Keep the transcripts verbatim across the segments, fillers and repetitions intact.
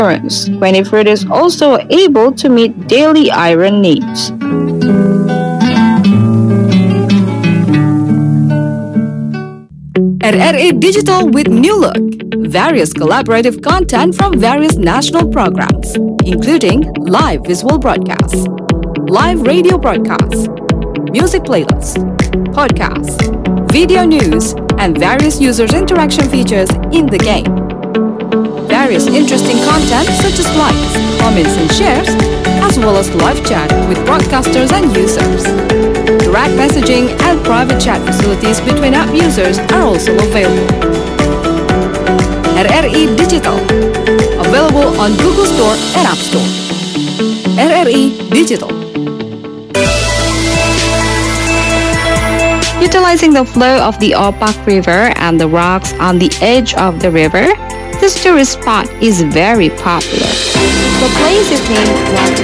endurance when fruit is also able to meet daily iron needs. R R E Digital with new look. Various collaborative content from various national programs, including live visual broadcasts, live radio broadcasts, music playlists, podcasts, video news, and various users' interaction features in the game. Various interesting content such as likes, comments, and shares, as well as live chat with broadcasters and users. Direct messaging and private chat facilities between app users are also available. R R E Digital, available on Google Store and App Store. R R E Digital. Utilizing the flow of the Opak River and the rocks on the edge of the river, this tourist spot is very popular. The place is named Watu.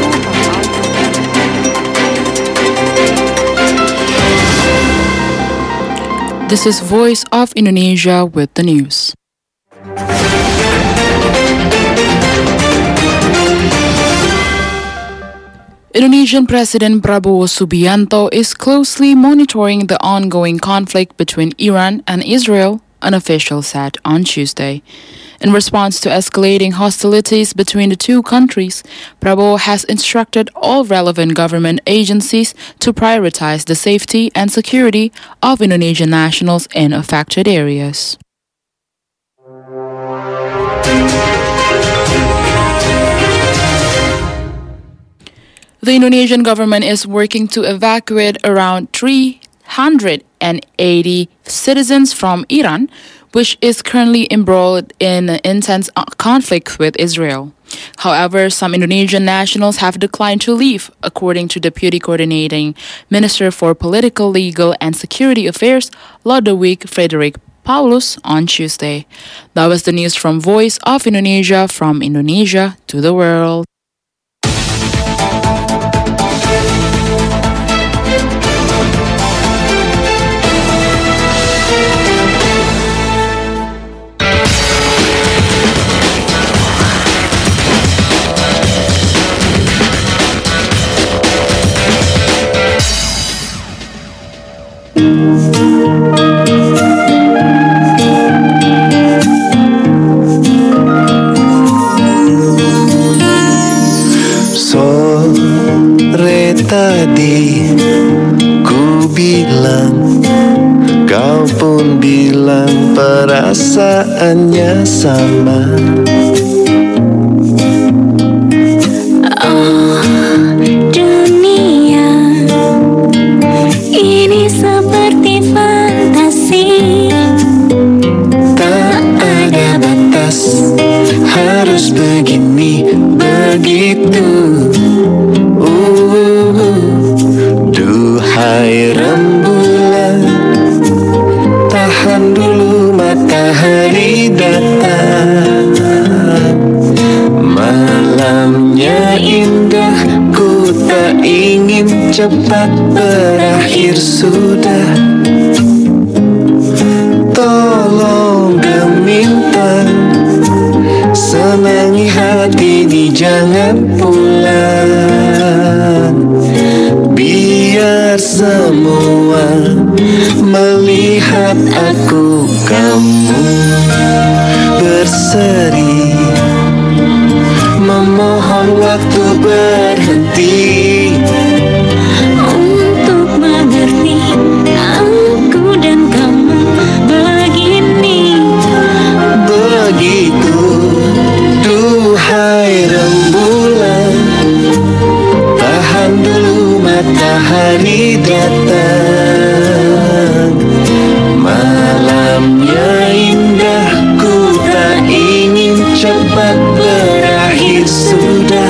This is Voice of Indonesia with the news. Indonesian President Prabowo Subianto is closely monitoring the ongoing conflict between Iran and Israel, an official said on Tuesday. In response to escalating hostilities between the two countries, Prabowo has instructed all relevant government agencies to prioritize the safety and security of Indonesian nationals in affected areas. The Indonesian government is working to evacuate around three hundred eighty citizens from Iran, which is currently embroiled in an intense conflict with Israel. However, some Indonesian nationals have declined to leave, according to Deputy Coordinating Minister for Political, Legal and Security Affairs, Lodewijk Frederick Paulus, on Tuesday. That was the news from Voice of Indonesia, from Indonesia to the world. Sore tadi ku bilang, kau pun bilang perasaannya sama. Oh, dunia ini seperti fantasi, tak ada batas, harus begini begitu. Uh, duhai rembulan, tahan dulu matahari datang. Malamnya indah, ku tak ingin cepat berakhir sudah. Tolong gemintang, senangi hati ini jangan pulang. Biar semua melihat aku kamu berseri, memohon waktu berhenti untuk mengerti aku dan kamu begini. Begitu, duhai rembulan, tahan dulu matahari datang. Malamnya indah, ku tak ingin cepat berakhir sudah.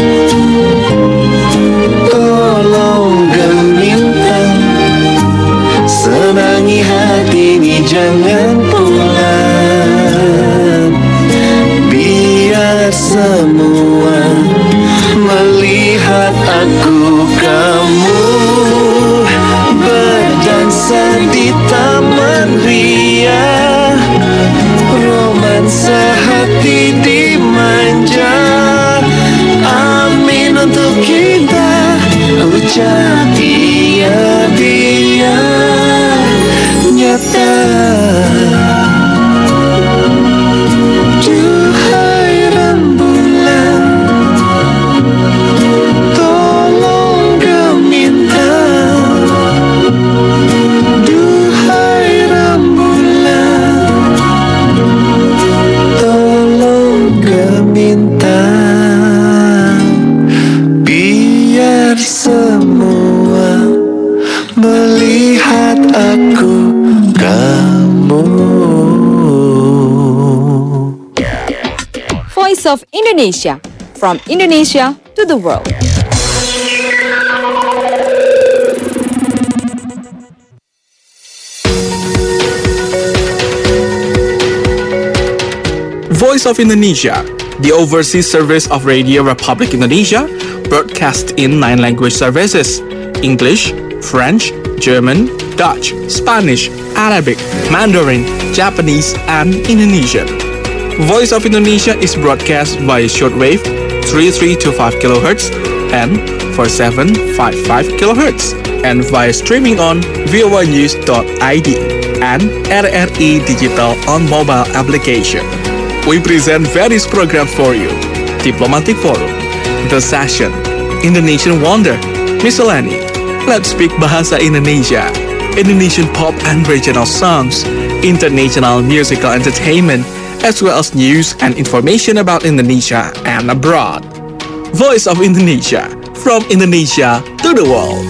Tolong gemintang, senangi hati ini jangan pulang. Biar semua melihat aku kamu berdansa di taman ria, romansa hati dimanja. bintang, biar semua melihat aku, kamu. Voice of Indonesia, from Indonesia to the world. Voice of Indonesia, the overseas service of Radio Republic Indonesia, broadcast in nine language services: English, French, German, Dutch, Spanish, Arabic, Mandarin, Japanese, and Indonesian. Voice of Indonesia is broadcast via shortwave three three two five kilohertz and four seven five five kilohertz, and via streaming on voa news dot i d and R R I Digital on mobile application. We present various programs for you: Diplomatic Forum, The Session, Indonesian Wonder, Miscellany, Let's Speak Bahasa Indonesia, Indonesian pop and regional songs, international musical entertainment, as well as news and information about Indonesia and abroad. Voice of Indonesia, from Indonesia to the world.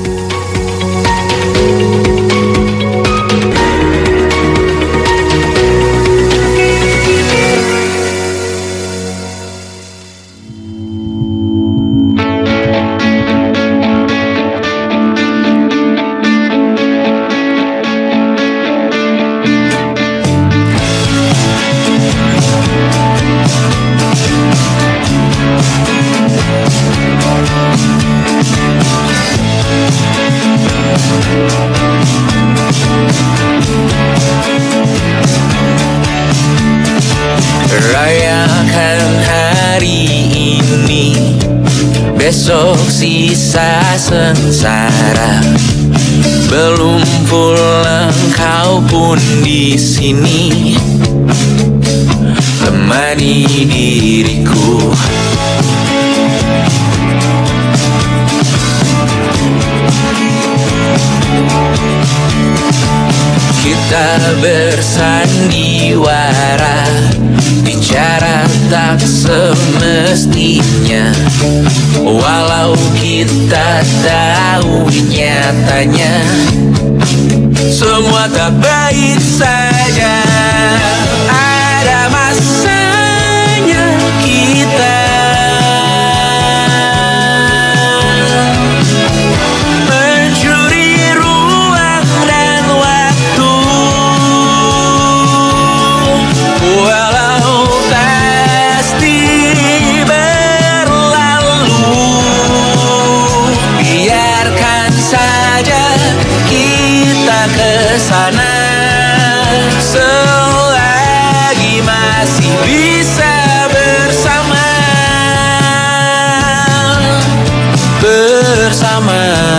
Rayakan hari ini, besok sisa sengsara. Belum pulang kau pun di sini, temani diriku. Kita bersandiwara, bicara tak semestinya, walau kita tahu nyatanya semua tak baik saja. Ada masanya kita mencuri ruang dan waktu, walau pasti berlalu. Biarkan saja kita kesana, selagi masih bisa bersama, bersama.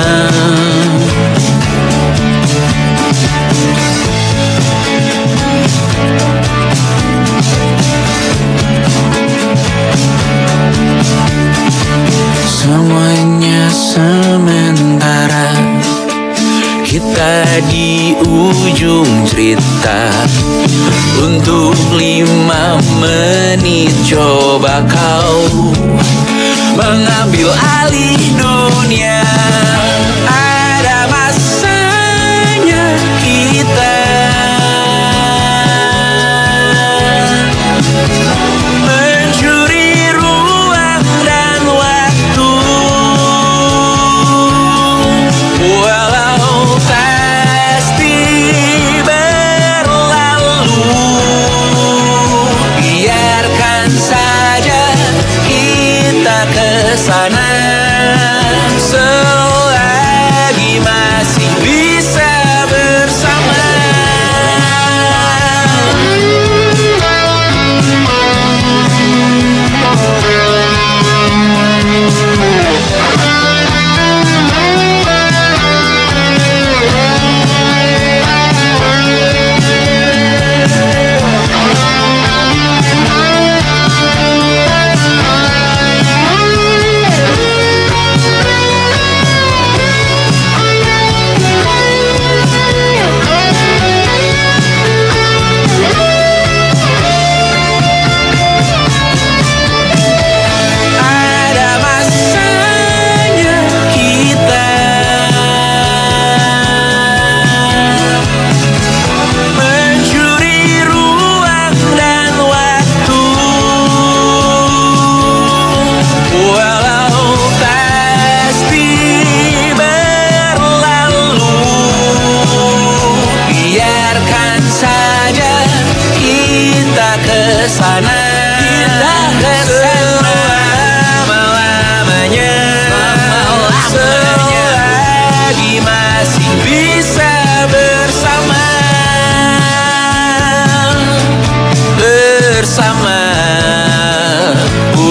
Semuanya sementara, kita di ujung cerita. Untuk lima menit coba kau mengambil alih dunia. Ada masanya kita mencuri ruang dan waktu, walau pasti berlalu. Biarkan saja kita kesana, selagi masih bisa bersama.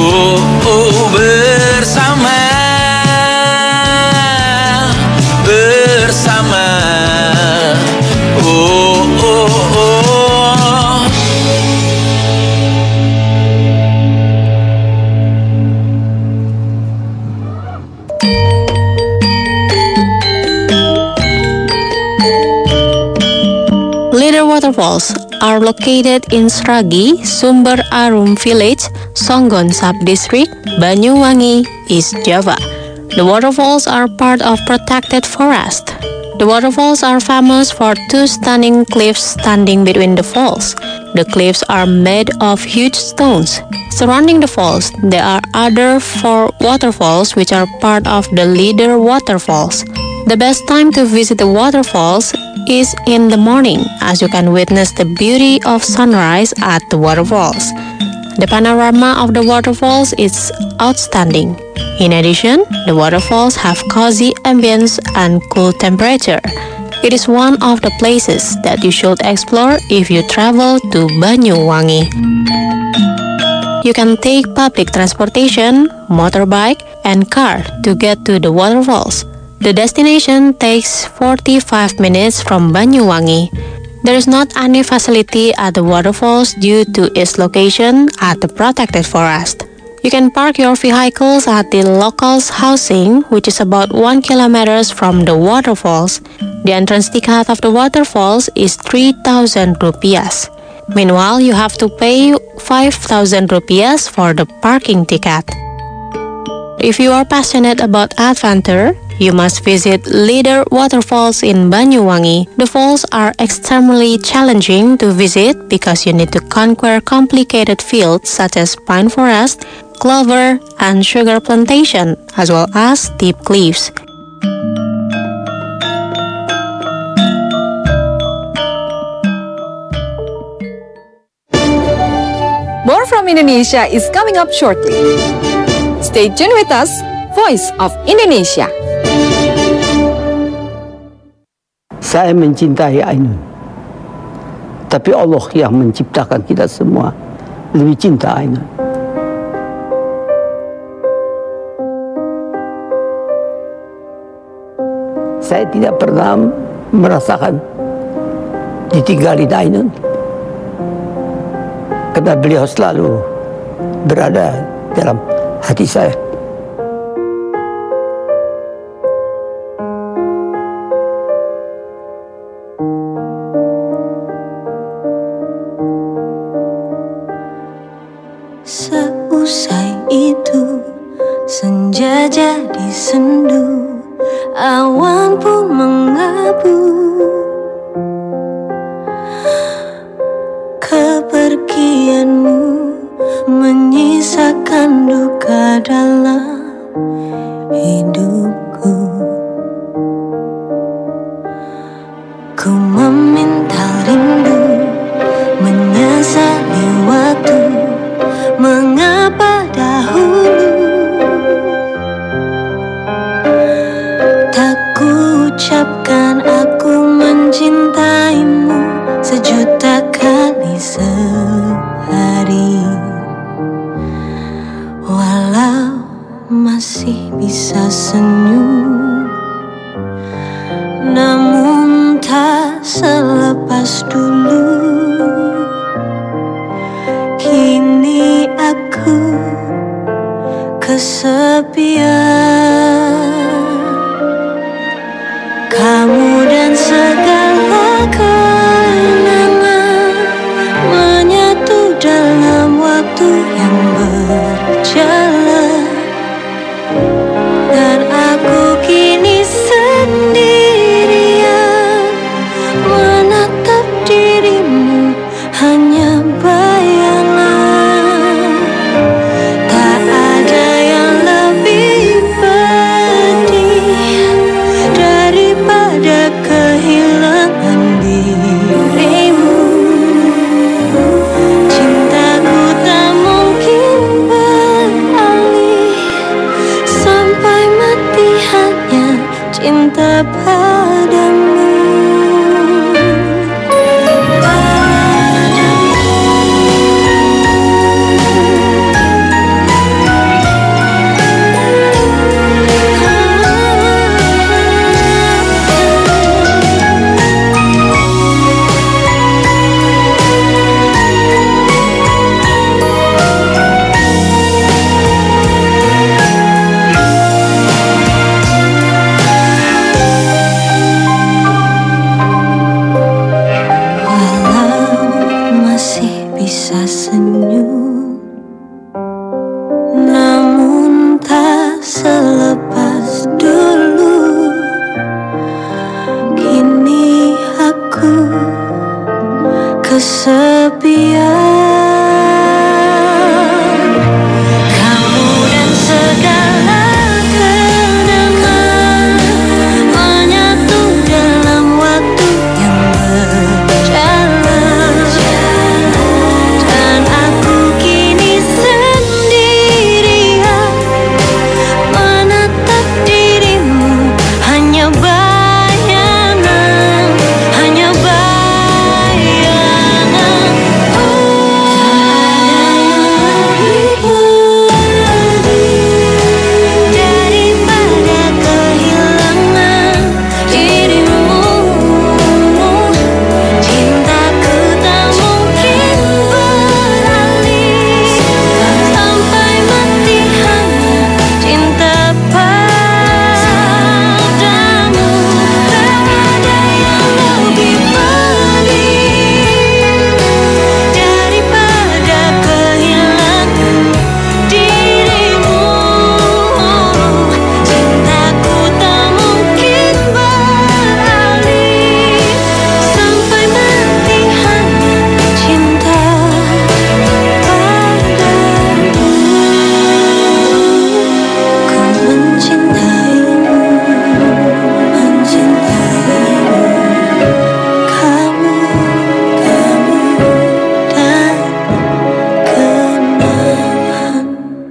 Oh, oh, bersama, bersama. Oh, oh, oh. Little waterfalls are located in Sragi, Sumber Arum Village, Songgon Sub-District, Banyuwangi, East Java. The waterfalls are part of protected forest. The waterfalls are famous for two stunning cliffs standing between the falls. The cliffs are made of huge stones. Surrounding the falls, there are other four waterfalls which are part of the Leader Waterfalls. The best time to visit the waterfalls is in the morning, as you can witness the beauty of sunrise at the waterfalls. The panorama of the waterfalls is outstanding. In addition, the waterfalls have cozy ambience and cool temperature. It is one of the places that you should explore if you travel to Banyuwangi. You can take public transportation, motorbike, and car to get to the waterfalls. The destination takes forty-five minutes from Banyuwangi. There is not any facility at the waterfalls due to its location at the protected forest. You can park your vehicles at the locals' housing, which is about one kilometer from the waterfalls. The entrance ticket of the waterfalls is three thousand rupiahs. Meanwhile, you have to pay five thousand rupiahs for the parking ticket. If you are passionate about adventure, you must visit Leader Waterfalls in Banyuwangi. The falls are extremely challenging to visit because you need to conquer complicated fields such as pine forest, clover, and sugar plantation, as well as steep cliffs. More from Indonesia is coming up shortly. Stay tuned with us, Voice of Indonesia. Saya mencintai Ainun, tapi Allah yang menciptakan kita semua lebih cinta Ainun. Saya tidak pernah merasakan ditinggalin Ainun, karena beliau selalu berada dalam hati saya. Seusai itu senja jadi sendu, awan pun mengabu. Kepergianmu menyisakan duka dalam hidupku. Ku meminta rindu menyesali waktu. Mengapa dahulu tak ku ucapkan aku mencintaimu sejuta kali sehari. Walau masih bisa senyum, namun tak selepas dulu. Kini aku kesepian, kamu dan segala kenangan menyatu dalam waktu yang berjalan. Dan aku kini sendirian menatap dirimu, hanya bayangan. Tak ada yang lebih pedih daripada kehilangan dirimu. Cintaku tak mungkin beralih, sampai mati hanya cinta padamu. selepas dulu. Kini aku kesepian. Kamu dan segala kenangan menyatu dalam waktu yang berjalan. Dan aku kini sendirian menatap dirimu, hanya bayangan, hanya bayangan. Daripada kehilangan dirimu, cintaku tak mungkin beralih. Sampai mati hanya cinta padamu. Tak ada yang lebih pedih daripada kehilangan dirimu. Cintaku tak mungkin beralih. Sampai mati hanya cinta padamu. Ku mencintaimu, mencintaimu. Kamu, kamu dan kenangan.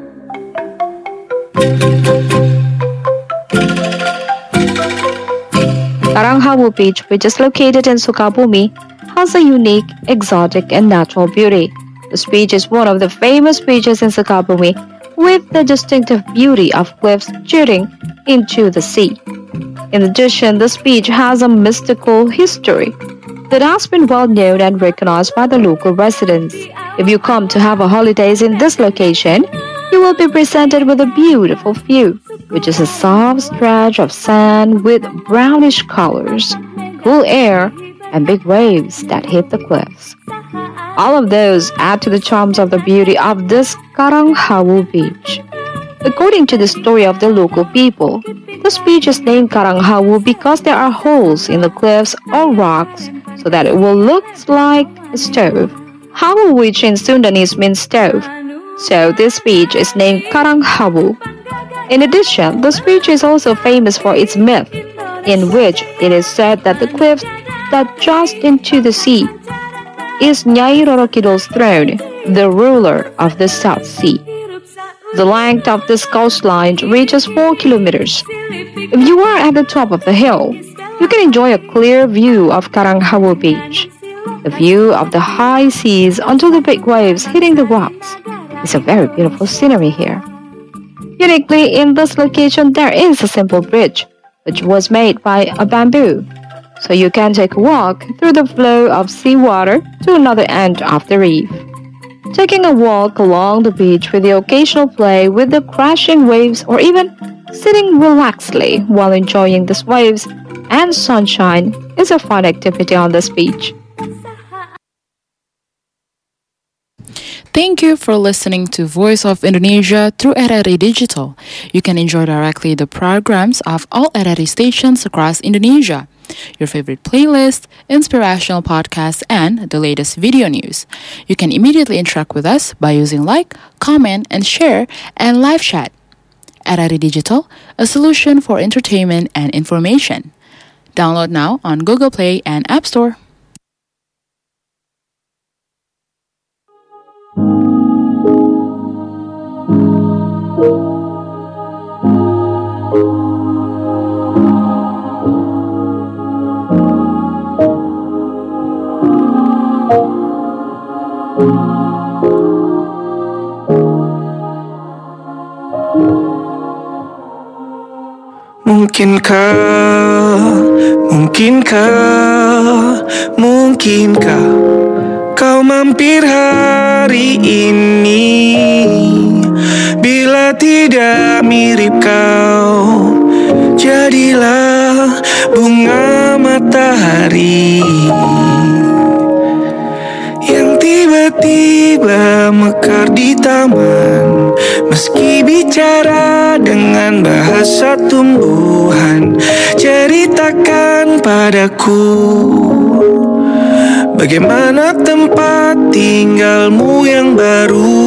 Karanghawu Beach, which is located in Sukabumi, has a unique, exotic, and natural beauty. This beach is one of the famous beaches in Sukabumi, with the distinctive beauty of cliffs jutting into the sea. In addition, this beach has a mystical history that has been well known and recognized by the local residents. If you come to have a holidays in this location, you will be presented with a beautiful view, which is a soft stretch of sand with brownish colors, cool air, and big waves that hit the cliffs. All of those add to the charms of the beauty of this Karanghawu Beach. According to the story of the local people, this beach is named Karanghawu because there are holes in the cliffs or rocks so that it will look like a stove. Hawu, which in Sundanese means stove, so this beach is named Karanghawu. In addition, this beach is also famous for its myth, in which it is said that the cliffs that just into the sea is Nyai Roro Kidul's throne, the ruler of the South Sea. The length of this coastline reaches four kilometers. If you are at the top of the hill, you can enjoy a clear view of Karanghawu Beach. The view of the high seas until the big waves hitting the rocks is a very beautiful scenery here. Uniquely, in this location, there is a simple bridge, which was made by a bamboo, so you can take a walk through the flow of seawater to another end of the reef. Taking a walk along the beach with the occasional play with the crashing waves, or even sitting relaxedly while enjoying these waves and sunshine is a fun activity on this beach. Thank you for listening to Voice of Indonesia through R R I Digital. You can enjoy directly the programs of all R R I stations across Indonesia, your favorite playlist, inspirational podcasts, and the latest video news. You can immediately interact with us by using like, comment, and share, and live chat. R R I Digital, a solution for entertainment and information. Download now on Google Play and App Store. Mungkinkah, mungkinkah, mungkinkah kau mampir hari ini? Bila tidak mirip kau, jadilah bunga matahari yang tiba-tiba mekar di taman. Meski bicara dengan bahasa tumbuhan, ceritakan padaku bagaimana tempat tinggalmu yang baru.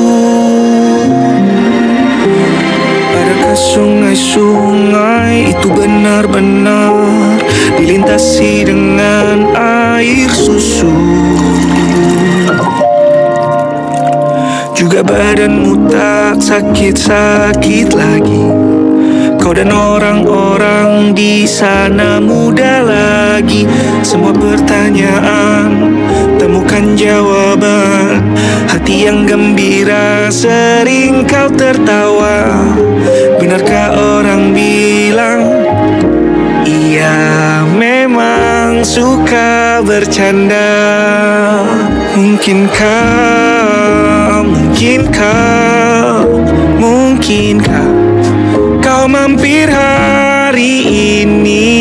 Adakah sungai-sungai itu benar-benar dilintasi dengan air susu? Juga badanmu tak sakit-sakit lagi. Kau dan orang-orang di sana muda lagi. Semua pertanyaan temukan jawaban. Hati yang gembira sering kau tertawa. Benarkah orang bilang ia memang suka bercanda? Mungkinkah, mungkinkah, mungkinkah kau mampir hari ini?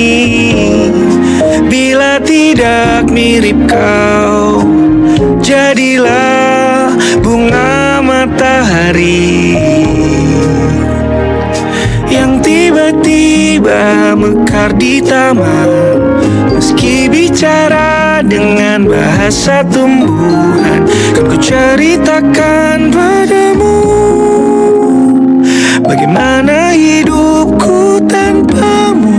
Bila tidak mirip kau, jadilah bunga matahari yang tiba-tiba mekar di taman. Meski bicara dengan bahasa tumbuhan, kan ku ceritakan padamu bagaimana hidupku tanpamu.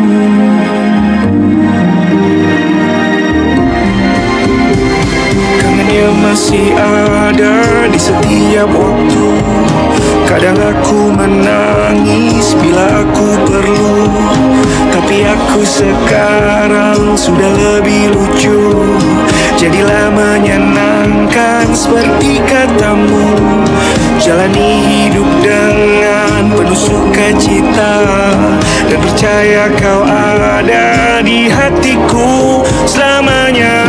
Kangennya masih ada di setiap waktu. Kadang aku menangis bila aku perlu, tapi aku sekarang sudah lebih lucu. Jadilah menyenangkan seperti katamu. Jalani hidup dengan penuh sukacita, dan percaya kau ada di hatiku selamanya.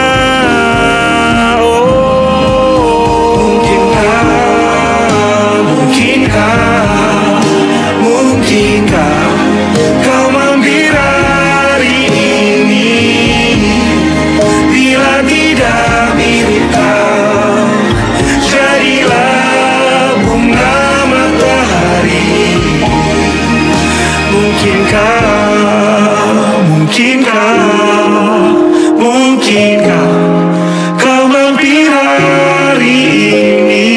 Mungkinkah kau mampir hari ini? Bila tidak mirip kau, jadilah bunga matahari. Mungkinkah, mungkinkah, mungkinkah kau mampir hari ini?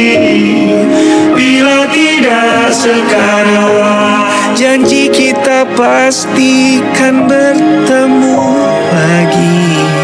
Bila tidak sekarang, janji kita pastikan bertemu lagi.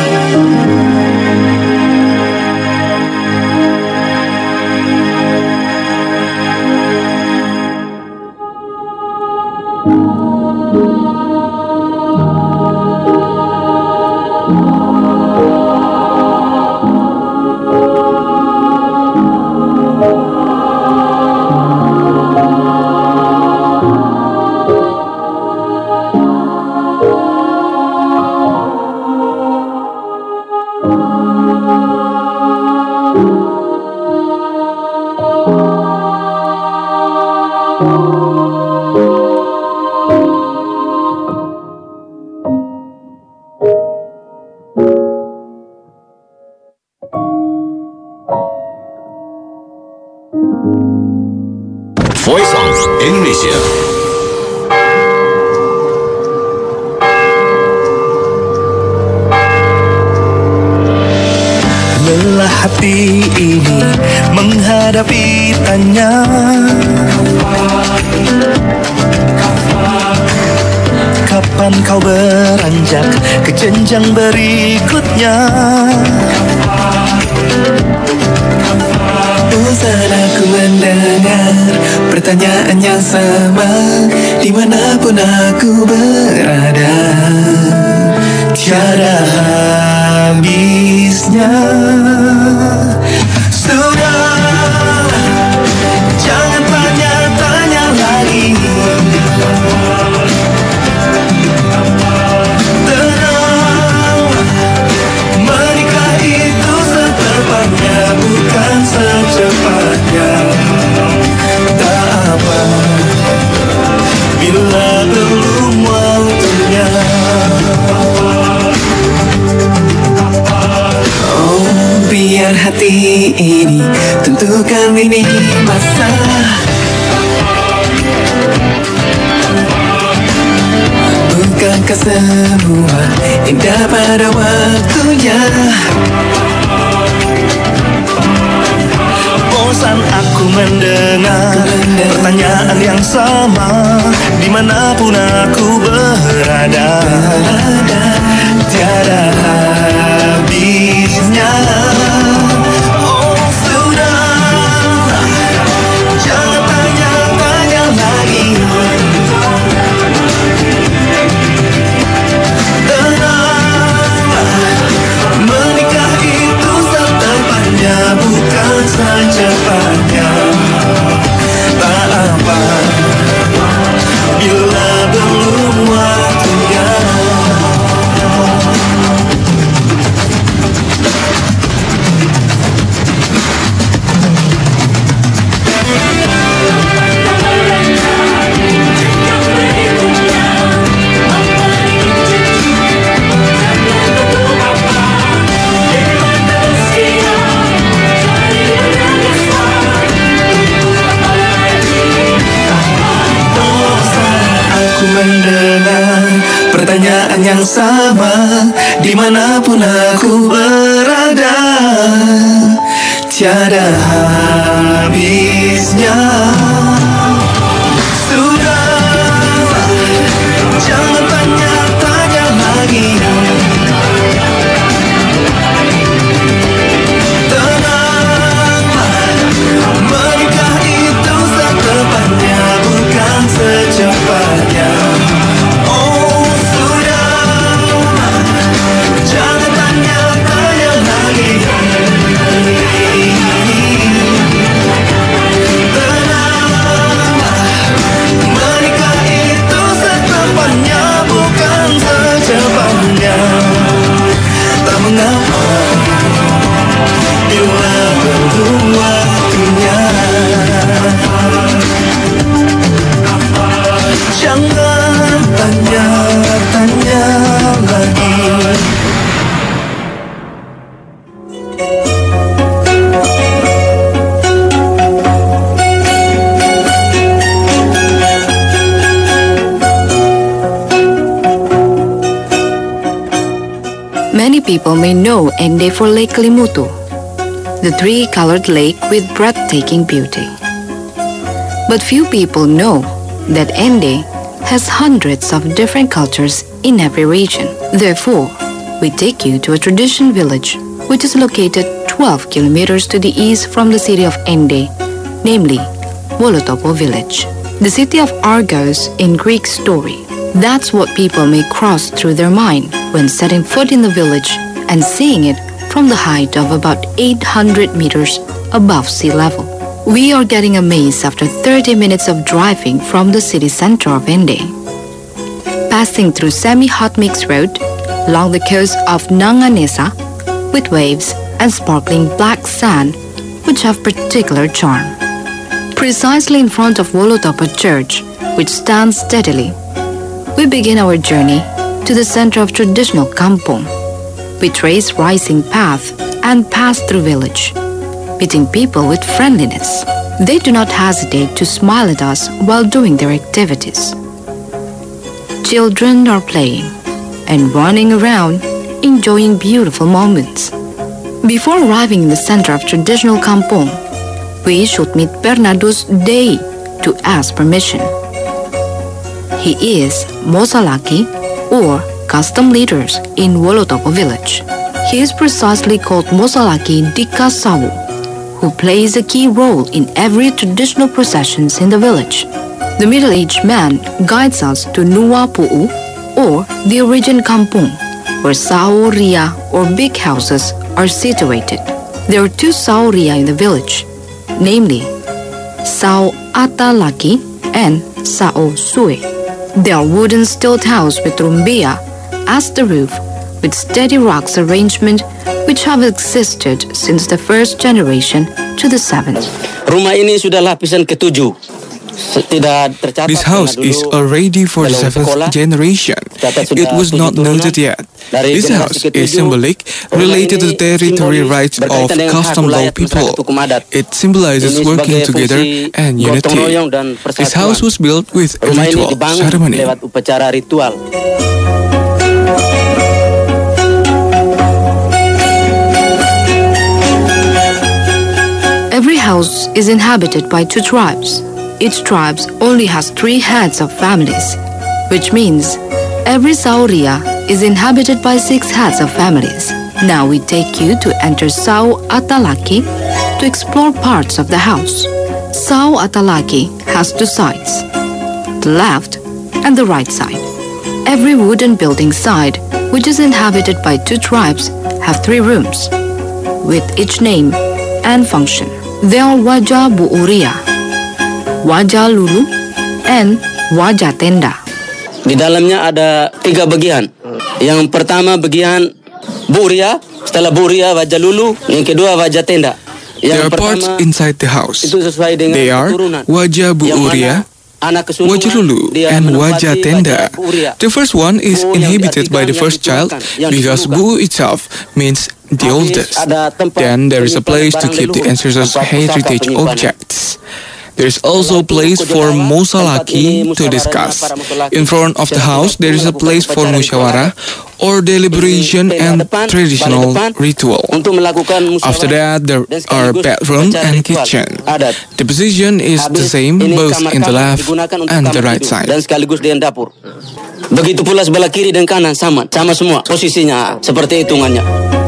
Voice of Indonesia. Lelah hati ini menghadapi tanya, kapan kau beranjak ke jenjang berikutnya? Bosan aku mendengar pertanyaan yang sama dimanapun aku berada. Tiada habisnya. Sudah, jangan tanya-tanya lagi. Tenang, menikah itu setepatnya, bukan secepatnya. Tak apa bila belum waktunya. Oh, biar pada waktunya. Bosan aku mendengar pertanyaan yang sama dimanapun aku berada. Tiada habisnya. Oh sudah, jangan tanya-tanya lagi. Menikah itu setepatnya, bukan secepatnya. Tak apa bila belum waktunya. Mendengar pertanyaan yang sama dimanapun aku berada. Tiada habisnya. Sudah, jangan tanya-tanya lagi. Tenanglah, menikah itu setepatnya, bukan secepatnya. Tak mengapa bila belum waktunya. Jangan tanya-tanya lagi. Many people may know Ende for Lake Kelimutu, the three-colored lake with breathtaking beauty. But few people know that Ende has hundreds of different cultures in every region. Therefore, we take you to a tradition village which is located twelve kilometers to the east from the city of Ende, namely Wolotopo village. The city of Argos in Greek story. That's what people may cross through their mind when setting foot in the village and seeing it from the height of about eight hundred meters above sea level. We are getting amazed after thirty minutes of driving from the city center of Ende. Passing through semi-hot mix road along the coast of Nanganesa with waves and sparkling black sand which have particular charm. Precisely in front of Wolotopo Church, which stands steadily, we begin our journey to the center of traditional kampong. We trace rising path and pass through village, meeting people with friendliness. They do not hesitate to smile at us while doing their activities. Children are playing and running around, enjoying beautiful moments. Before arriving in the center of traditional kampong, we should meet Bernardo's Day to ask permission. He is Mosalaki, or custom leaders in Wolotopo village. He is precisely called Mosalaki Dikasawu, who plays a key role in every traditional processions in the village. The middle-aged man guides us to Nuwa Pu'u, or the origin kampung, where Sao Ria or big houses are situated. There are two Sao Ria in the village, namely Sao Atalaki and Sao Sue. They are wooden stilt house with rumbia as the roof, with steady rocks arrangement which have existed since the first generation to the seventh. Rumah ini sudah lapisan ketujuh. Tidak tercatat. This house is already for the seventh generation. It was not noted yet. This house is symbolic related to the territory rights of custom law people. It symbolizes working together and unity. This house was built with a ritual ceremony. Every house is inhabited by two tribes. Each tribe only has three heads of families, which means every Sauria is inhabited by six heads of families. Now we take you to enter Sau Atalaki to explore parts of the house. Sau Atalaki has two sides, the left and the right side. Every wooden building side, which is inhabited by two tribes, have three rooms, with each name and function. They are Wajah Buuria, Wajah Lulu, and Wajah Tenda. Di dalamnya ada tiga bagian. Yang pertama bagian Buria, setelah Buria Wajah Lulu, yang kedua Wajah Tenda. There are parts inside the house. They are Wajah Buuria, Wajah Lulu, and Wajah Tenda. The first one is inhabited by the first child because Bu itself means the oldest. Then there is a place to keep the ancestors' heritage objects. There is also a place for Musalaki to discuss. In front of the house, there is a place for Musyawarah or deliberation and traditional ritual. After that, there are bedroom and kitchen. The position is the same both in the left and the right side. Dan sekaligus dengan dapur. Begitu pula sebelah kiri dan kanan sama, sama semua posisinya seperti hitungannya.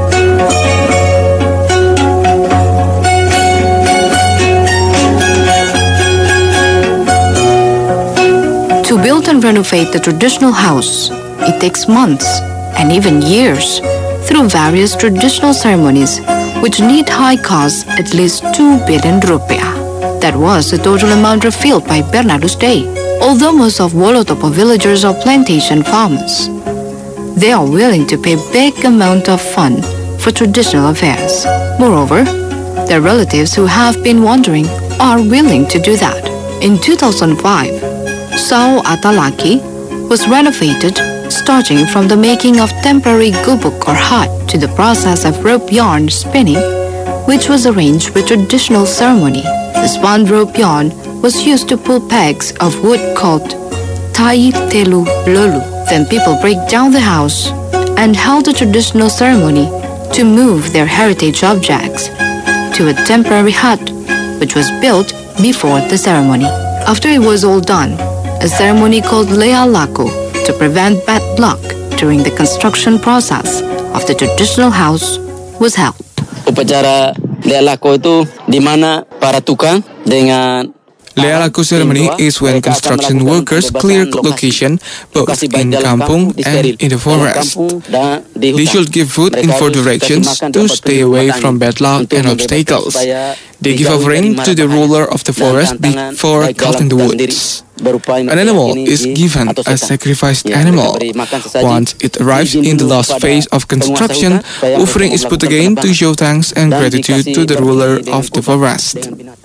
To build and renovate the traditional house, it takes months and even years through various traditional ceremonies which need high costs at least two billion rupiah. That was the total amount revealed by Bernardus Day. Although most of Wolotopo villagers are plantation farmers, they are willing to pay big amount of fund for traditional affairs. Moreover, their relatives who have been wandering are willing to do that. In two thousand five, Sau Atalaki was renovated, starting from the making of temporary gubuk or hut to the process of rope yarn spinning, which was arranged with traditional ceremony. The spun rope yarn was used to pull pegs of wood called Tai Telu Lolu. Then people break down the house and held a traditional ceremony to move their heritage objects to a temporary hut, which was built before the ceremony. After it was all done, a ceremony called Lea Laku to prevent bad luck during the construction process of the traditional house was held. Upacara Lea Laku itu di mana para tukang dengan Lea Laku ceremony is when construction workers clear location both in kampung and in the forest. They should give food in four directions to stay away from bad luck and obstacles. They give offering to the ruler of the forest before cutting the woods. An animal is given as sacrificed animal. Once it arrives in the last phase of construction, offering is put again to show thanks and gratitude to the ruler of the forest.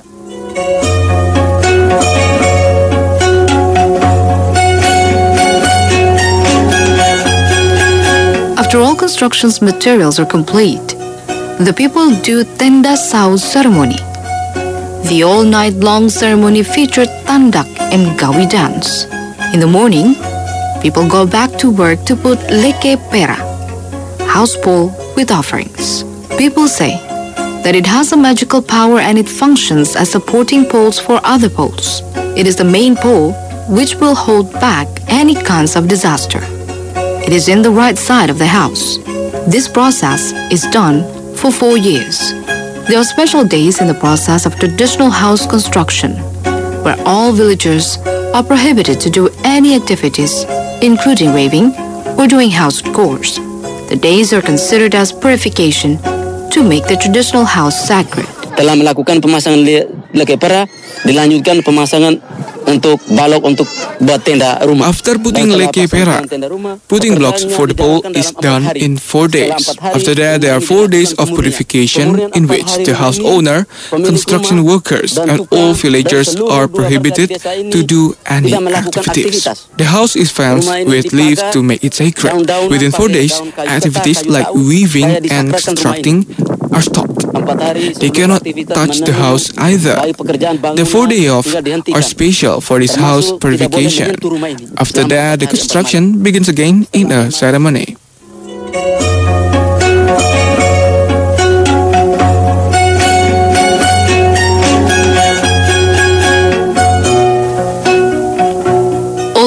After all construction's materials are complete, the people do Tenda Sau ceremony. The all-night-long ceremony featured tandak and gawi dance. In the morning, people go back to work to put leke pera, house pole with offerings. People say that it has a magical power and it functions as supporting poles for other poles. It is the main pole which will hold back any kinds of disaster. It is in the right side of the house. This process is done for four years. There are special days in the process of traditional house construction, where all villagers are prohibited to do any activities, including raving or doing house chores. The days are considered as purification to make the traditional house sacred. Telah melakukan pemasangan leke pera, dilanjutkan pemasangan untuk balok untuk buat tenda rumah. After putting leke pera, putting blocks for the pole is done in four days. After that, there are four days of purification in which the house owner, construction workers, and all villagers are prohibited to do any activities. The house is fenced with leaves to make it sacred. Within four days, activities like weaving and constructing are stopped. They cannot touch the house either. The four days off are special for this house purification. After that, the construction begins again in a ceremony.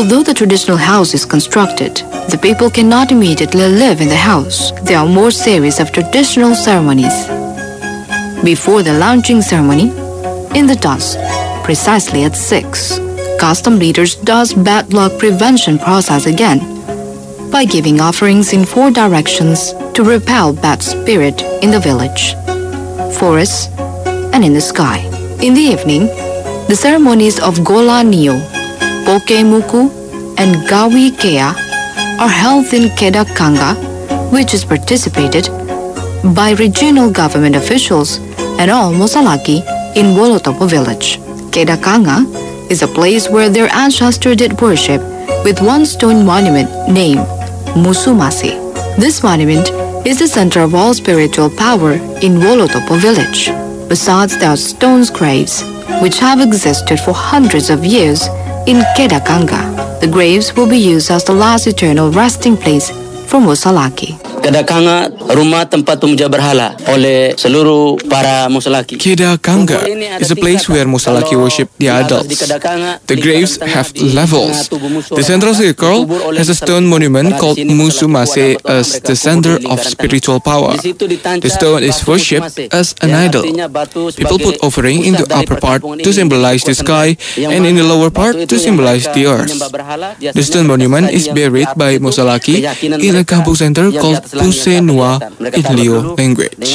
Although the traditional house is constructed, the people cannot immediately live in the house. There are more series of traditional ceremonies. Before the launching ceremony, in the dusk, precisely at six, custom leaders does bad luck prevention process again by giving offerings in four directions to repel bad spirit in the village, forests, and in the sky. In the evening, the ceremonies of Gola Nio, Pokemuku, and Gawi Kea are held in Kedakanga, which is participated by regional government officials and all Mosalaki in Wolotopo village. Kedakanga is a place where their ancestors did worship with one stone monument named Musumasi. This monument is the center of all spiritual power in Wolotopo village. Besides, there are stone graves which have existed for hundreds of years in Kedakanga. The graves will be used as the last eternal resting place for Mosalaki. Kedakanga, rumah tempat tumja berhala oleh seluruh para Mosalaki. Kedakanga is a place where Mosalaki worship the adults. The graves have levels. The central circle has a stone monument called Musumase as the center of spiritual power. The stone is worshipped as an idol. People put offering in the upper part to symbolize the sky and in the lower part to symbolize the earth. The stone monument is buried by Mosalaki in a kampung center called Pusenua in Lio language.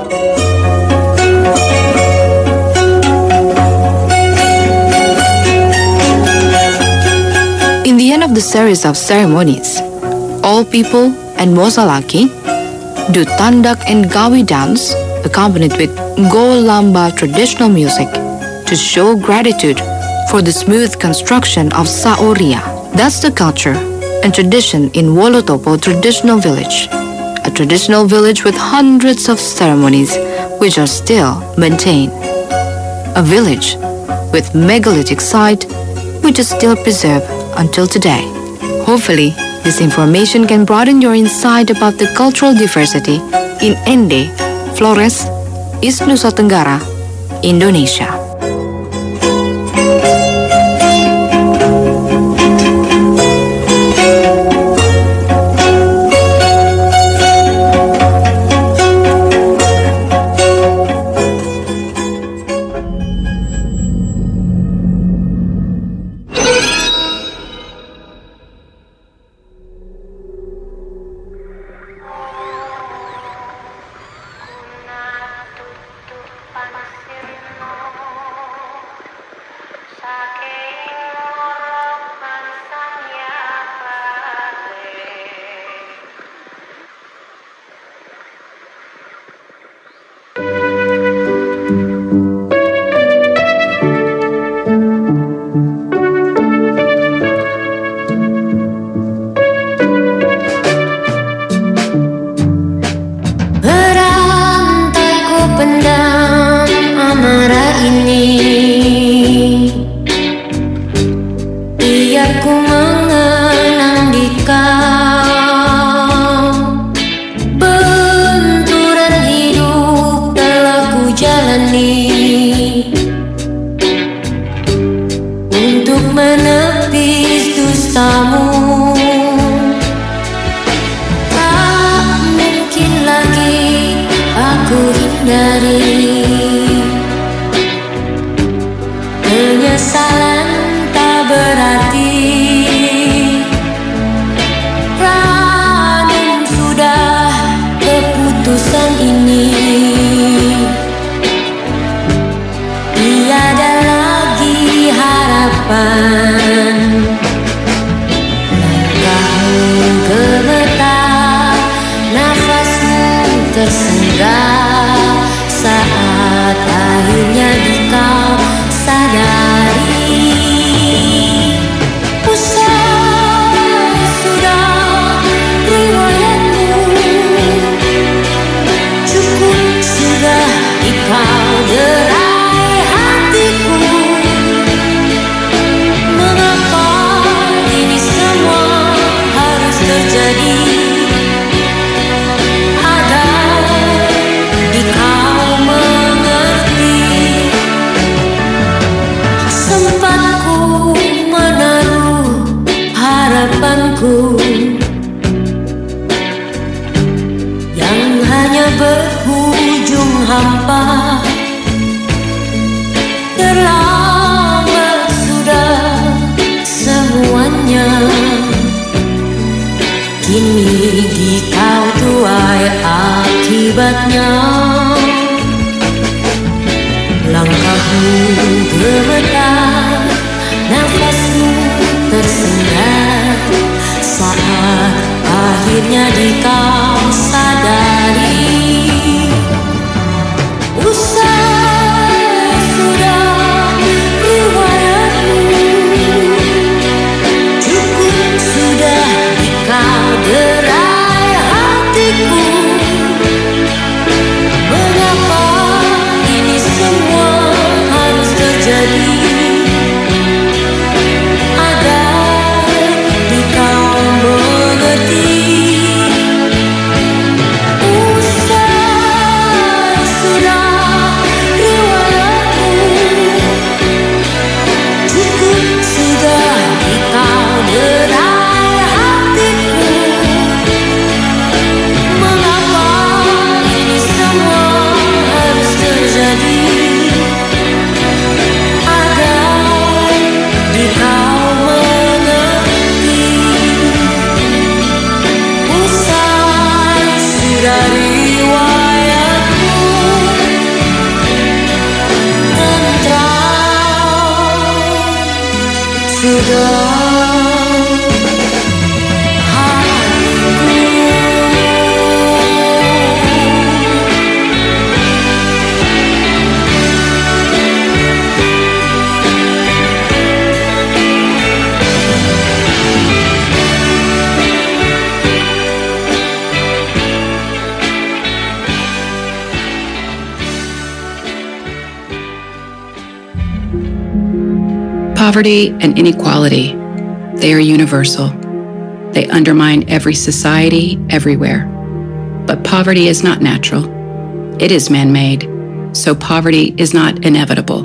In the end of the series of ceremonies, all people and Mosalaki do Tandak and Gawi dance accompanied with Go Lamba traditional music to show gratitude for the smooth construction of Saoria. That's the culture and tradition in Wolotopo traditional village, a traditional village with hundreds of ceremonies which are still maintained. A village with megalithic site which is still preserved until today. Hopefully, this information can broaden your insight about the cultural diversity in Ende, Flores, East Nusa Tenggara, Indonesia. Kau gerai hatiku. akhirnya di kau sadari. Usai sudah riwayatmu, cukup sudah di kau derai hatiku. Mengapa ini semua harus terjadi? Poverty and inequality, they are universal. They undermine every society, everywhere. But poverty is not natural. It is man-made, so poverty is not inevitable.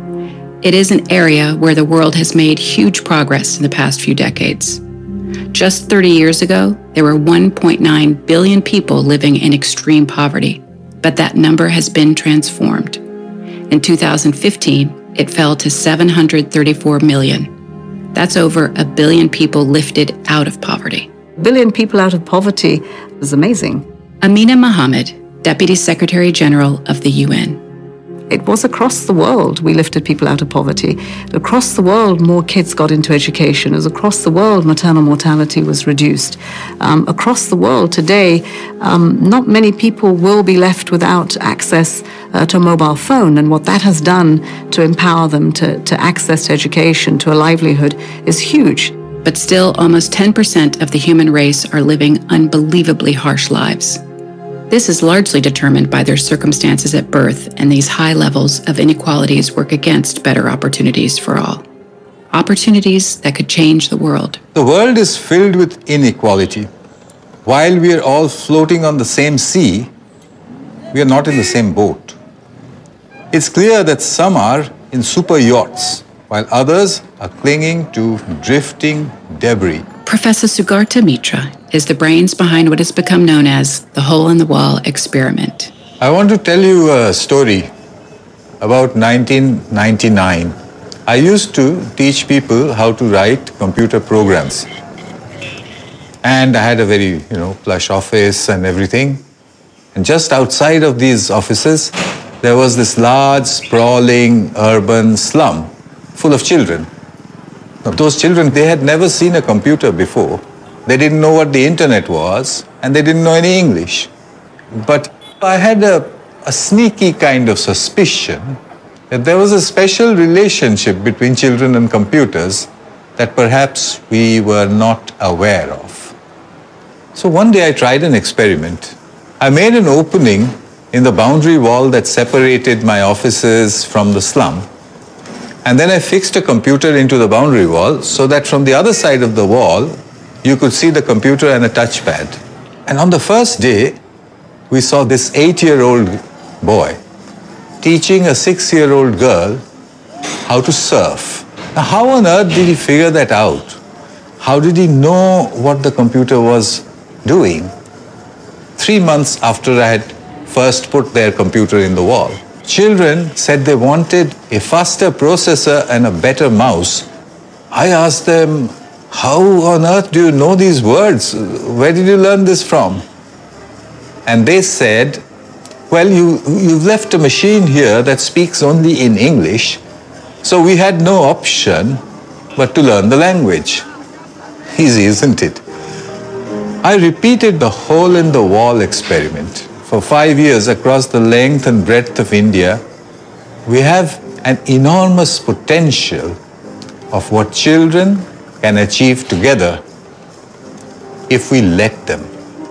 It is an area where the world has made huge progress in the past few decades. Just thirty years ago, there were one point nine billion people living in extreme poverty, but that number has been transformed. In two thousand fifteen, it fell to seven hundred thirty-four million. That's over a billion people lifted out of poverty. A billion people out of poverty is amazing. Amina Mohammed, Deputy Secretary General of the U N. It was across the world we lifted people out of poverty. Across the world, more kids got into education. As across the world, maternal mortality was reduced. Um, across the world today, um, not many people will be left without access uh, to a mobile phone. And what that has done to empower them to, to access to education, to a livelihood, is huge. But still, almost ten percent of the human race are living unbelievably harsh lives. This is largely determined by their circumstances at birth, and these high levels of inequalities work against better opportunities for all. Opportunities that could change the world. The world is filled with inequality. While we are all floating on the same sea, we are not in the same boat. It's clear that some are in super yachts, while others are clinging to drifting debris. Professor Sugarta Mitra is the brains behind what has become known as the hole-in-the-wall experiment. I want to tell you a story about nineteen ninety-nine. I used to teach people how to write computer programs. And I had a very, you know, plush office and everything. And just outside of these offices, there was this large, sprawling, urban slum full of children. Now, those children, they had never seen a computer before. They didn't know what the internet was, and they didn't know any English. But I had a, a sneaky kind of suspicion that there was a special relationship between children and computers that perhaps we were not aware of. So one day I tried an experiment. I made an opening in the boundary wall that separated my offices from the slum. And then I fixed a computer into the boundary wall so that from the other side of the wall, you could see the computer and a touchpad. And on the first day, we saw this eight-year-old boy teaching a six-year-old girl how to surf. Now, how on earth did he figure that out? How did he know what the computer was doing? Three months after I had first put their computer in the wall. Children said they wanted a faster processor and a better mouse. I asked them, how on earth do you know these words? Where did you learn this from? And they said, well, you, you've left a machine here that speaks only in English, so we had no option but to learn the language. Easy, isn't it? I repeated the hole-in-the-wall experiment. For five years across the length and breadth of India, we have an enormous potential of what children can achieve together if we let them.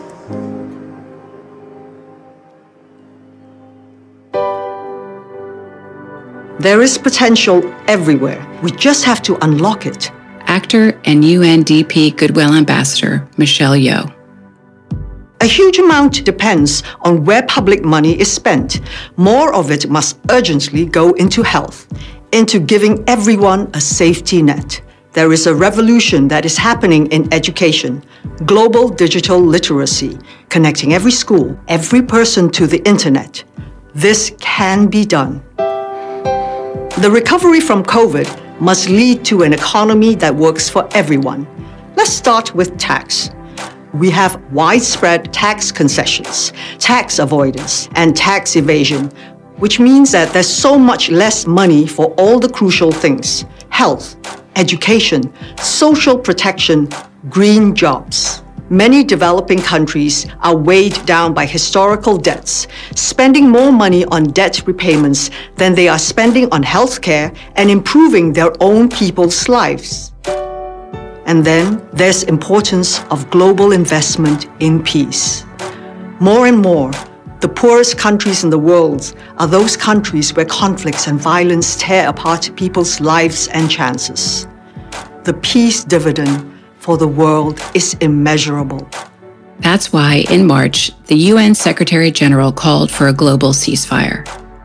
There is potential everywhere. We just have to unlock it. Actor and U N D P Goodwill Ambassador Michelle Yeoh. A huge amount depends on where public money is spent. More of it must urgently go into health, into giving everyone a safety net. There is a revolution that is happening in education, global digital literacy, connecting every school, every person to the internet. This can be done. The recovery from COVID must lead to an economy that works for everyone. Let's start with tax. We have widespread tax concessions, tax avoidance, and tax evasion, which means that there's so much less money for all the crucial things: health, education, social protection, green jobs. Many developing countries are weighed down by historical debts, spending more money on debt repayments than they are spending on healthcare and improving their own people's lives. And then there's importance of global investment in peace. More and more, the poorest countries in the world are those countries where conflicts and violence tear apart people's lives and chances. The peace dividend for the world is immeasurable. That's why, in March, the U N Secretary General called for a global ceasefire.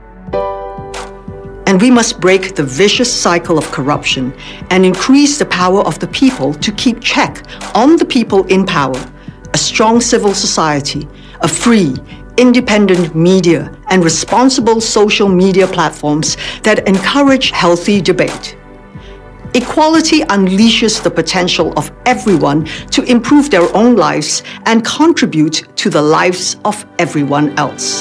And we must break the vicious cycle of corruption and increase the power of the people to keep check on the people in power. A strong civil society, a free, independent media, and responsible social media platforms that encourage healthy debate. Equality unleashes the potential of everyone to improve their own lives and contribute to the lives of everyone else.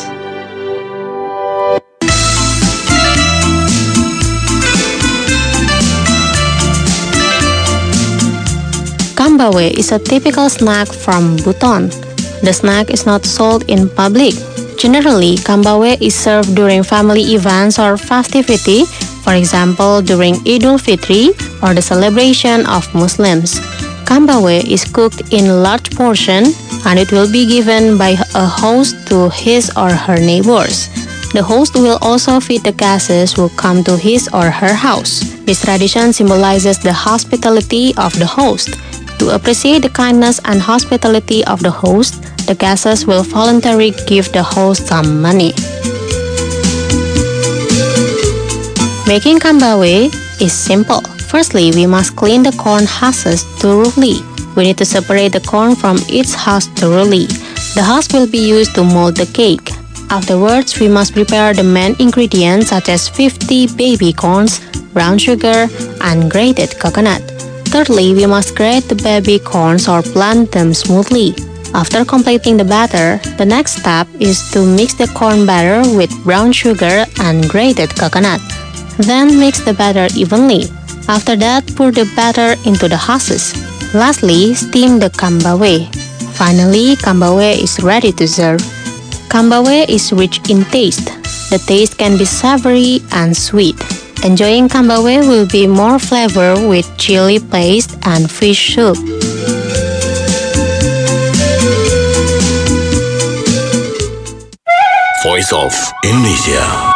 Kambawe is a typical snack from Buton. The snack is not sold in public. Generally, kambawe is served during family events or festivity, for example, during Eid al-Fitr or the celebration of Muslims. Kambawe is cooked in large portion and it will be given by a host to his or her neighbors. The host will also feed the guests who come to his or her house. This tradition symbolizes the hospitality of the host. To appreciate the kindness and hospitality of the host, the guests will voluntarily give the host some money. Making kambawe is simple. Firstly, we must clean the corn husks thoroughly. We need to separate the corn from its husk thoroughly. The husk will be used to mold the cake. Afterwards, we must prepare the main ingredients such as fifty baby corns, brown sugar, and grated coconut. Thirdly, we must grate the baby corns or blend them smoothly. After completing the batter, the next step is to mix the corn batter with brown sugar and grated coconut. Then mix the batter evenly. After that, pour the batter into the husks. Lastly, steam the kambawe. Finally, kambawe is ready to serve. Kambawe is rich in taste. The taste can be savory and sweet. Enjoying kambawe will be more flavor with chili paste and fish soup. Voice of Indonesia.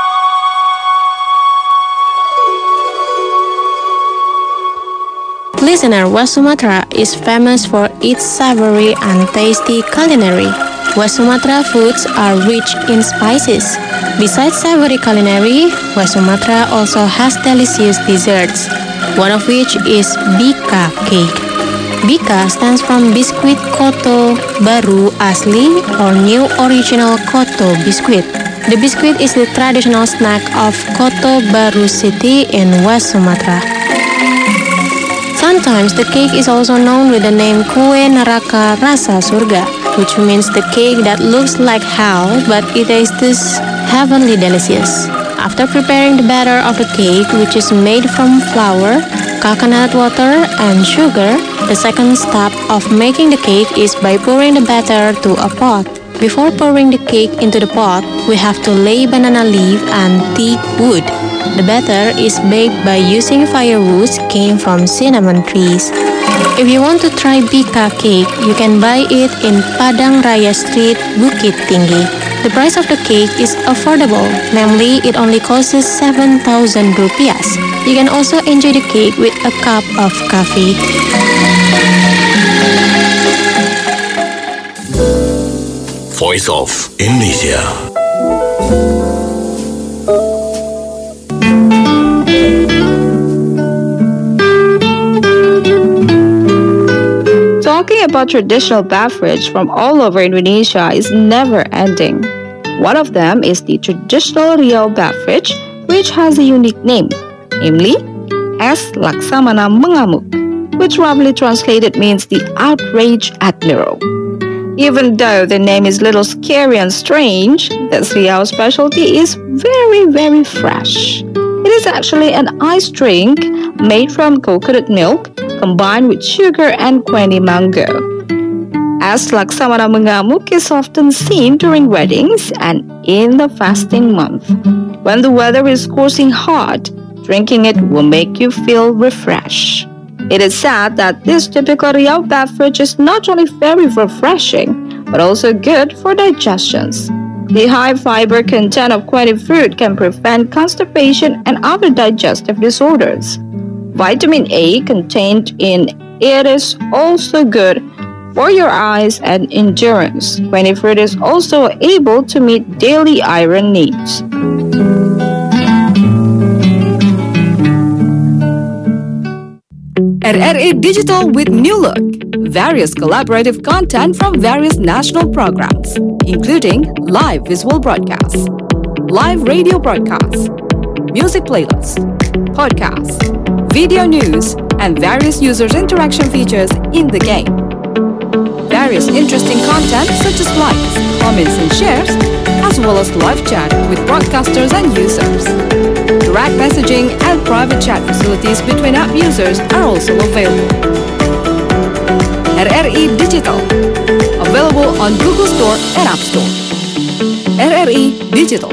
Listener, West Sumatra is famous for its savory and tasty culinary. West Sumatra foods are rich in spices. Besides savory culinary, West Sumatra also has delicious desserts, one of which is Bika cake. Bika stands from Biskuit Koto Baru Asli or New Original Koto Biskuit. The biscuit is the traditional snack of Koto Baru City in West Sumatra. Sometimes the cake is also known with the name Kue Neraka Rasa Surga, which means the cake that looks like hell but it tastes heavenly delicious. After preparing the batter of the cake, which is made from flour, coconut water, and sugar. The second step of making the cake is by pouring the batter to a pot. Before pouring the cake into the pot, we have to lay banana leaf and teak wood. The batter is baked by using firewood came from cinnamon trees. If you want to try Bika cake, you can buy it in Padang Raya Street, Bukit Tinggi. The price of the cake is affordable, namely it only costs seven thousand rupiahs. You can also enjoy the cake with a cup of coffee. Voice of Indonesia. Talking about traditional beverage from all over Indonesia is never ending. One of them is the traditional Riau beverage, which has a unique name, namely Es Laksamana Mengamuk, which roughly translated means the outrage at Nero. Even though the name is a little scary and strange, this Riau specialty is very, very fresh. It is actually an iced drink made from coconut milk combined with sugar and queni mango. Es Laksamana Mengamuk is often seen during weddings and in the fasting month. When the weather is scorching hot, drinking it will make you feel refreshed. It is said that this typical Riau beverage is not only very refreshing, but also good for digestions. The high fiber content of queni fruit can prevent constipation and other digestive disorders. Vitamin A contained in it is also good for your eyes and endurance. Queni fruit is also able to meet daily iron needs. At R A Digital with New Look, various collaborative content from various national programs, including live visual broadcasts, live radio broadcasts, music playlists, podcasts, video news, and various users' interaction features in the game. Various interesting content such as likes, comments, and shares, as well as live chat with broadcasters and users. Direct messaging and private chat facilities between app users are also available. R R E Digital, available on Google Store and App Store. R R E Digital.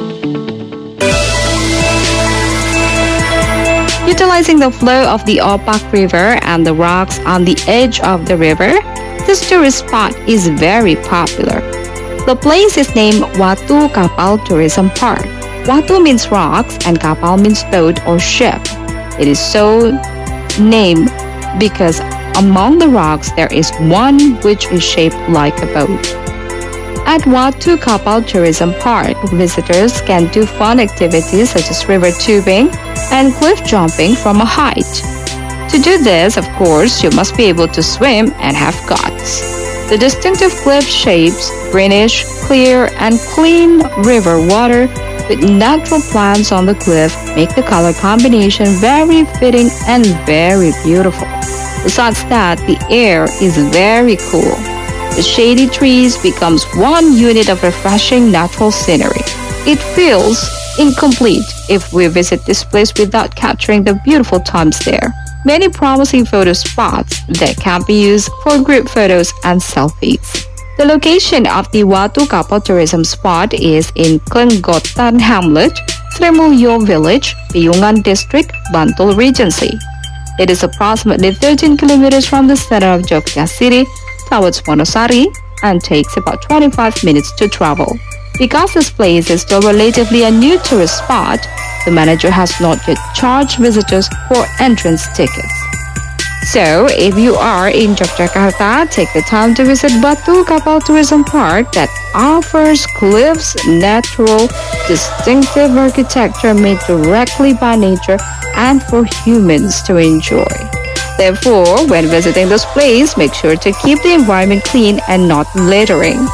Utilizing the flow of the Opak River and the rocks on the edge of the river, this tourist spot is very popular. The place is named Watu Kapal Tourism Park. Watu means rocks and kapal means boat or ship. It is so named because among the rocks there is one which is shaped like a boat. At Watu Kapal Tourism Park, visitors can do fun activities such as river tubing and cliff jumping from a height. To do this, of course, you must be able to swim and have guts. The distinctive cliff shapes, greenish, clear, and clean river water with natural plants on the cliff make the color combination very fitting and very beautiful. Besides that, the air is very cool. The shady trees becomes one unit of refreshing natural scenery. It feels incomplete if we visit this place without capturing the beautiful times there. Many promising photo spots that can be used for group photos and selfies. The location of the Watu Kapal tourism spot is in Klenggotan Hamlet, Srimulyo Village, Piungan District, Bantul Regency. It is approximately thirteen kilometers from the center of Jogja City towards Wonosari and takes about twenty-five minutes to travel. Because this place is still relatively a new tourist spot, the manager has not yet charged visitors for entrance tickets. So, if you are in Yogyakarta, take the time to visit Watu Kapal Tourism Park that offers cliffs, natural, distinctive architecture made directly by nature and for humans to enjoy. Therefore, when visiting this place, make sure to keep the environment clean and not littering.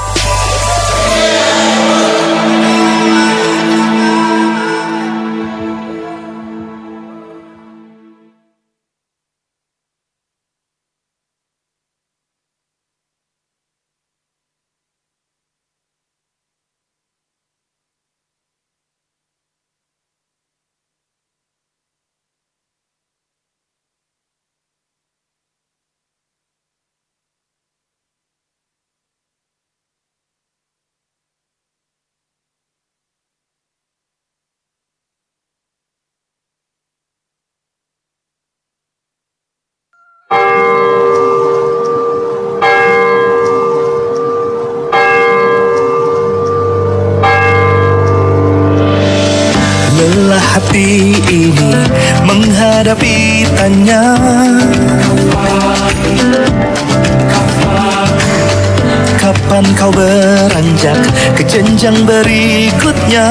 kapan kau beranjak ke jenjang berikutnya?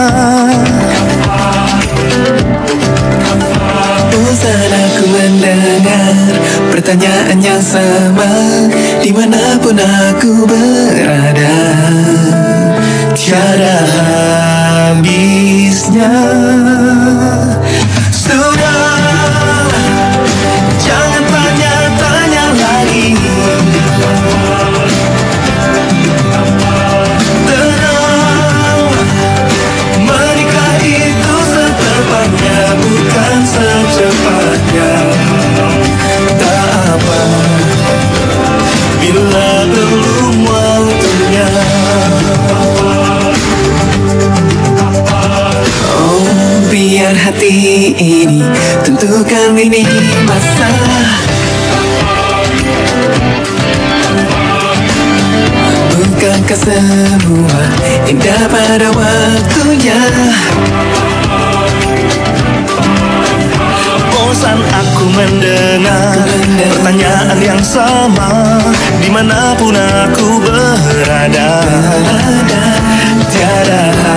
Bosan aku mendengar pertanyaan yang sama dimanapun aku berada, tiada habisnya. Sudah, jangan tanya-tanya lagi. Tenang, menikah itu setepatnya, bukan secepatnya. Tak apa bila belum waktunya. Oh, biar hati ini tentukan ini masa. Bukankah semua indah pada waktunya? Bosan aku mendengar pertanyaan yang sama dimanapun aku berada, tiada